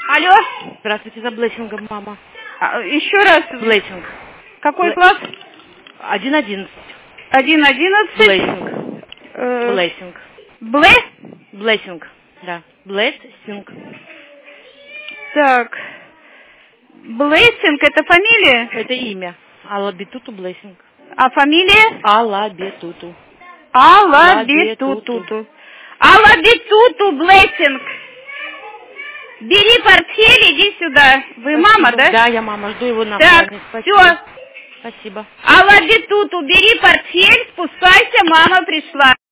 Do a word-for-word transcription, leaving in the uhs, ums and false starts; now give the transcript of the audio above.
Алло. Здравствуйте, за Блессингом, мама. А, еще раз. Блессинг. Какой Бле... класс? Один одиннадцать. Один одиннадцать. Блессинг. Э, Блессинг. Блэ? Блессинг. Да. Блессинг. Так. Блессинг это фамилия? Это имя. Алабитуту Блессинг. А фамилия? Алабитуту. Алабитуту. Алабитуту Блессинг. Бери портфель, иди сюда. Вы Спасибо. мама, да? Да, я мама, жду его на Так, охране. Спасибо. все. Спасибо. Алабитуту, бери портфель, спускайся, мама пришла.